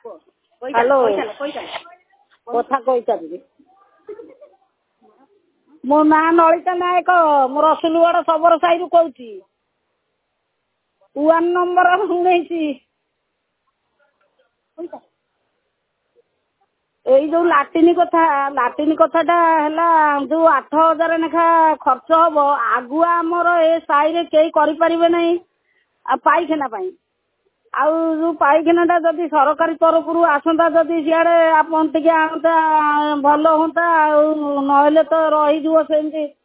Hello କଥା କହିଚାଲିବି। ମୋ ନାଁ ଲଳିତା ନାୟକ, ମୁଁ ରସୁଲଗଡ଼ ଶବର ସାହିରୁ କହୁଛି। 1 ନମ୍ବର 19। ଏଇ ଯୋଉ ଲାଟିନ କଥାଟା ହେଲା, ଯୋଉ 8,000 ଲେଖା ଖର୍ଚ୍ଚ ହବ, ଆଗୁଆ ଆମର ଏ ସାହିରେ କେହି କରିପାରିବେ ନାହିଁ ଆଉ ପାଇଖାନା ପାଇଁ। ଆଉ ଯୋଉ ପାଇଖାନାଟା ଯଦି ସରକାରୀ ତରଫରୁ ଆସନ୍ତା, ଯଦି ସିଆଡ଼େ ଆପଣ ଟିକେ ଆଣନ୍ତା ଭଲ ହୁଅନ୍ତା। ଆଉ ନହେଲେ ତ ରହିଯିବ ସେମିତି।